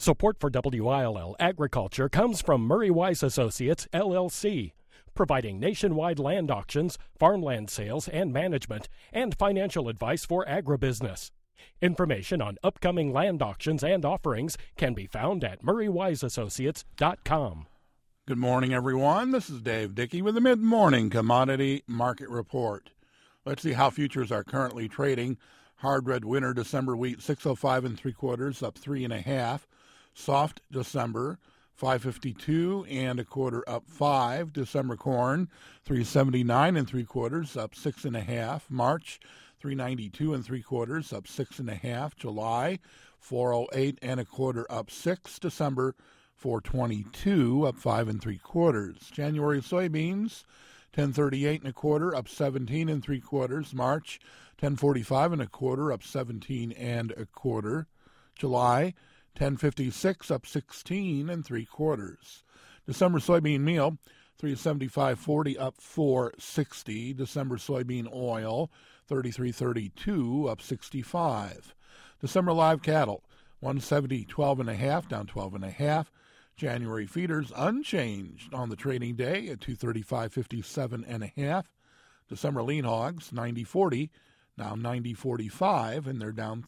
Support for WILL Agriculture comes from Murray Wise Associates, LLC, providing nationwide land auctions, farmland sales and management, and financial advice for agribusiness. Information on upcoming land auctions and offerings can be found at murraywiseassociates.com. Good morning, everyone. This is Dave Dickey with the Mid-Morning Commodity Market Report. Let's see how futures are currently trading. Hard red winter December wheat 605 3/4, up 3.5. Soft December 552 1/4, up 5. December corn 379 3/4, up 6.5. March 392 3/4, up 6.5. July 408 1/4, up 6. December 422, up 5 3/4. January soybeans 1038 1/4, up 17 3/4. March 1045 1/4, up 17 1/4. July 1056, up 16 3/4. December soybean meal 375.40, up 4.60. December soybean oil 33.32, up 65. December live cattle 170.12 down 12.5. January feeders unchanged on the trading day at 235.57.5. December lean hogs 90.40, now 90.45, and they're down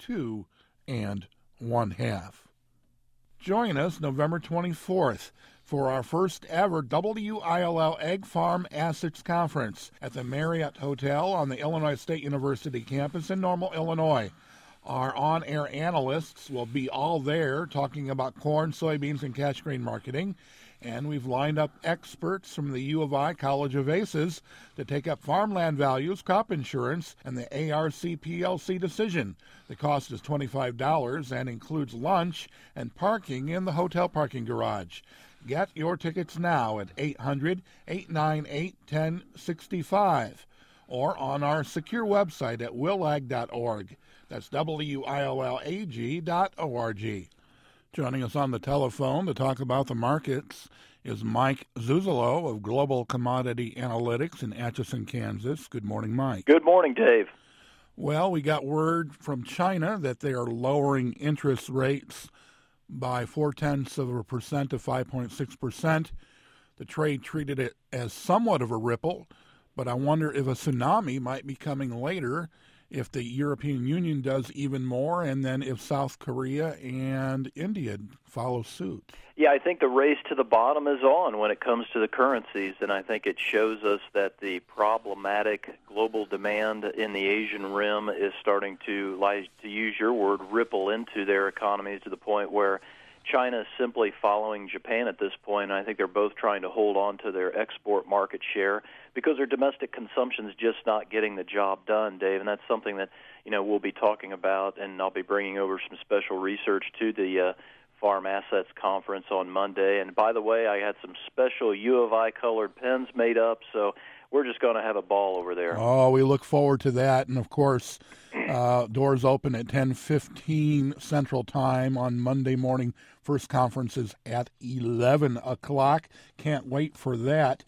32.1/2. Join us November 24th for our first ever WILL Egg Farm Assets Conference at the Marriott Hotel on the Illinois State University campus in Normal, Illinois. Our on-air analysts will be all there talking about corn, soybeans, and cash grain marketing. And we've lined up experts from the U of I College of Aces to take up farmland values, crop insurance, and the ARC PLC decision. The cost is $25 and includes lunch and parking in the hotel parking garage. Get your tickets now at 800-898-1065 or on our secure website at willag.org. That's WILLAG.org. Joining us on the telephone to talk about the markets is Mike Zuzolo of Global Commodity Analytics in Atchison, Kansas. Good morning, Mike. Good morning, Dave. Well, we got word from China that they are lowering interest rates by 0.4% to 5.6%. The trade treated it as somewhat of a ripple, but I wonder if a tsunami might be coming later if the European Union does even more, and then if South Korea and India follow suit. Yeah, I think the race to the bottom is on when it comes to the currencies, and I think it shows us that the problematic global demand in the Asian rim is starting to use your word, ripple into their economies to the point where China is simply following Japan at this point, and I think they're both trying to hold on to their export market share because their domestic consumption is just not getting the job done, Dave, and that's something that we'll be talking about, and I'll be bringing over some special research to the Farm Assets Conference on Monday. And by the way, I had some special U of I colored pens made up, so we're just going to have a ball over there. Oh, we look forward to that. And, of course, doors open at 10:15 Central Time on Monday morning. First conference is at 11 o'clock. Can't wait for that.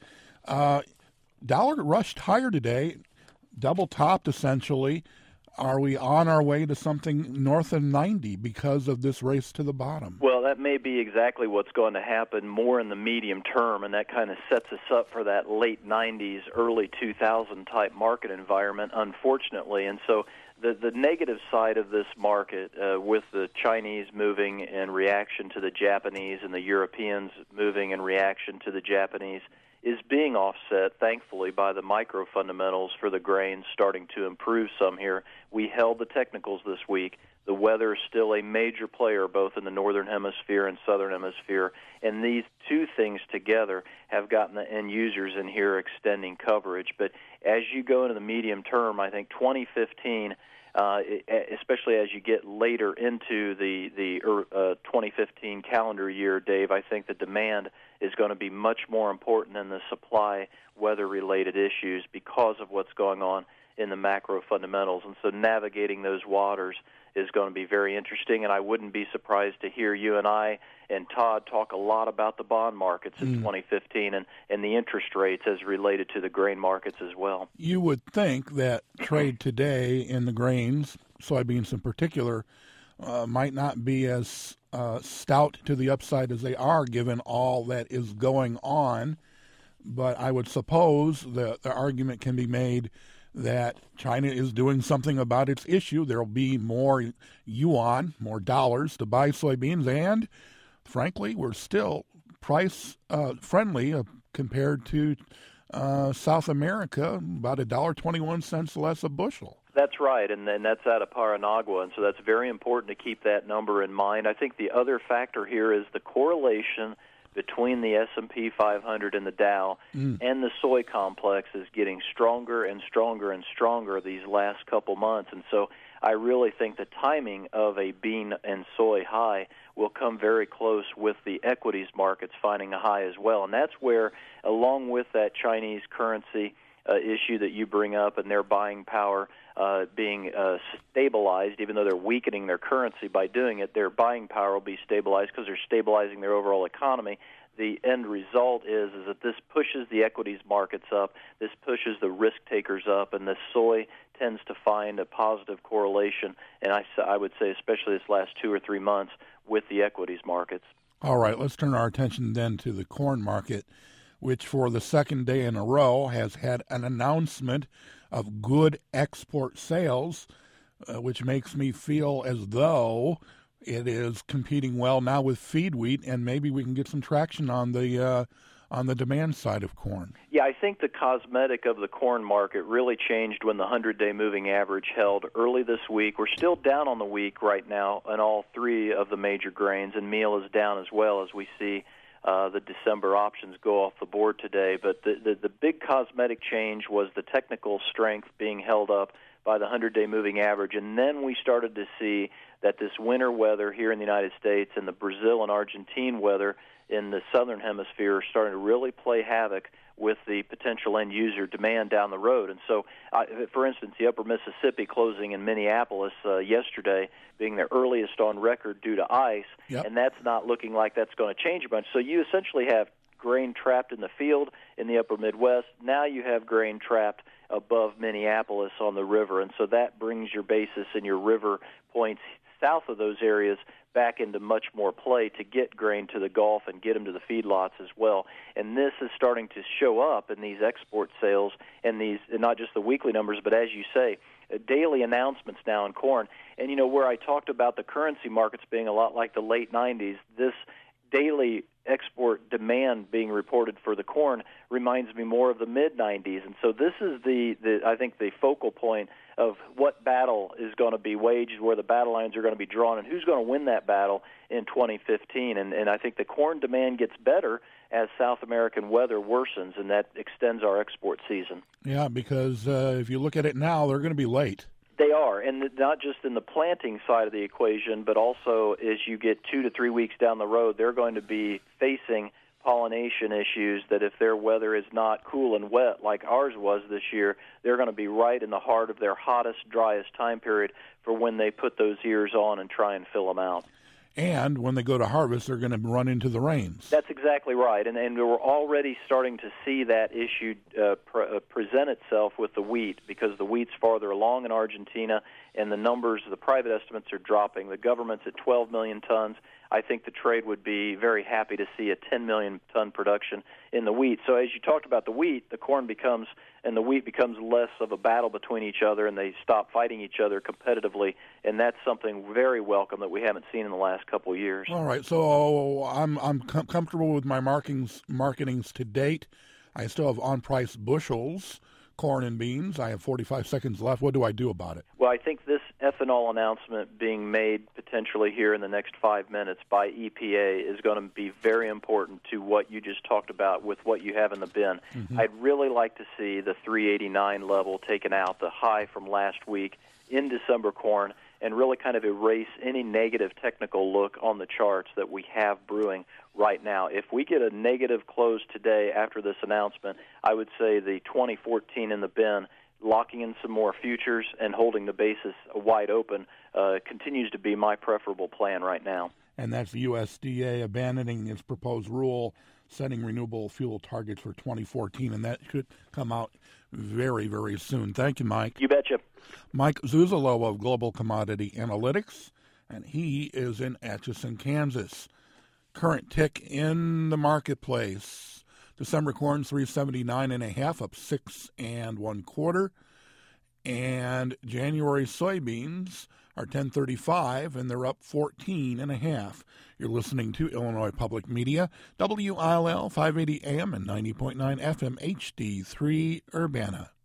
Dollar rushed higher today, double-topped essentially. Are we on our way to something north of 90 because of this race to the bottom? Well, that may be exactly what's going to happen more in the medium term, and that kind of sets us up for that late 90s, early 2000 type market environment, unfortunately. And so the negative side of this market, with the Chinese moving in reaction to the Japanese and the Europeans moving in reaction to the Japanese, is being offset, thankfully, by the micro fundamentals for the grains starting to improve some here. We held the technicals this week. The weather is still a major player both in the northern hemisphere and southern hemisphere, and these two things together have gotten the end users in here extending coverage. But as you go into the medium term, I think 2015, especially as you get later into the 2015 calendar year, Dave, I think the demand is going to be much more important than the supply weather-related issues because of what's going on in the macro fundamentals. And so navigating those waters is going to be very interesting, and I wouldn't be surprised to hear you and I and Todd talk a lot about the bond markets in 2015 and the interest rates as related to the grain markets as well. You would think that trade today in the grains, soybeans in particular, might not be as stout to the upside as they are, given all that is going on. But I would suppose the argument can be made that China is doing something about its issue. There will be more yuan, more dollars to buy soybeans, and frankly, we're still price friendly compared to South America, about $1.21 less a bushel. That's right, and that's out of Paranagua, and so that's very important to keep that number in mind. I think the other factor here is the correlation between the S&P 500 and the Dow and the soy complex is getting stronger and stronger and stronger these last couple months. And so I really think the timing of a bean and soy high will come very close with the equities markets finding a high as well. And that's where, along with that Chinese currency issue that you bring up and their buying power being stabilized, even though they're weakening their currency by doing it, their buying power will be stabilized because they're stabilizing their overall economy. The end result is that this pushes the equities markets up, this pushes the risk takers up, and the soy tends to find a positive correlation, and I would say especially this last 2 or 3 months, with the equities markets. All right, let's turn our attention then to the corn market, which for the second day in a row has had an announcement of good export sales, which makes me feel as though it is competing well now with feed wheat, and maybe we can get some traction on the demand side of corn. Yeah, I think the cosmetic of the corn market really changed when the 100-day moving average held early this week. We're still down on the week right now on all three of the major grains, and meal is down as well as we see the December options go off the board today. But the big cosmetic change was the technical strength being held up by the 100-day moving average, and then we started to see that this winter weather here in the United States and the Brazil and Argentine weather in the southern hemisphere are starting to really play havoc with the potential end-user demand down the road. And so, for instance, the upper Mississippi closing in Minneapolis yesterday being their earliest on record due to ice, and that's not looking like that's going to change a bunch. So you essentially have grain trapped in the field in the upper Midwest. Now you have grain trapped above Minneapolis on the river, and so that brings your basis and your river points south of those areas back into much more play to get grain to the Gulf and get them to the feedlots as well. And this is starting to show up in these export sales and these, and not just the weekly numbers, but as you say, daily announcements now in corn. And, you know, where I talked about the currency markets being a lot like the late 90s, this daily export demand being reported for the corn reminds me more of the mid-90s. And so this is I think the focal point of what battle is going to be waged, where the battle lines are going to be drawn, and who's going to win that battle in 2015. And I think the corn demand gets better as South American weather worsens, and that extends our export season. Yeah, because if you look at it now, they're going to be late. They are, and not just in the planting side of the equation, but also as you get 2 to 3 weeks down the road, they're going to be facing pollination issues that if their weather is not cool and wet like ours was this year, they're going to be right in the heart of their hottest, driest time period for when they put those ears on and try and fill them out. And when they go to harvest, they're going to run into the rains. That's exactly right, and we're already starting to see that issue present itself with the wheat, because the wheat's farther along in Argentina, and the numbers, the private estimates are dropping. The government's at 12 million tons. I think the trade would be very happy to see a 10 million ton production in the wheat. So as you talked about the wheat, the corn becomes and the wheat becomes less of a battle between each other, and they stop fighting each other competitively, and that's something very welcome that we haven't seen in the last couple of years. All right, so I'm comfortable with my marketings to date. I still have on-price bushels, corn and beans. I have 45 seconds left. What do I do about it? Well, I think this ethanol announcement being made potentially here in the next 5 minutes by EPA is going to be very important to what you just talked about with what you have in the bin. Mm-hmm. I'd really like to see the 389 level taken out, the high from last week in December corn, and really kind of erase any negative technical look on the charts that we have brewing right now. If we get a negative close today after this announcement, I would say the 2014 in the bin, locking in some more futures and holding the basis wide open, continues to be my preferable plan right now. And that's the USDA abandoning its proposed rule setting renewable fuel targets for 2014, and that should come out very, very soon. Thank you, Mike. You betcha. Mike Zuzolo of Global Commodity Analytics. and he is in Atchison, Kansas. Current tick in the marketplace. December corn 379.5, up 6 1/4. And January soybeans are 1035, and they're up 14.5. You're listening to Illinois Public Media, WILL 580 AM and 90.9 FM HD3 Urbana.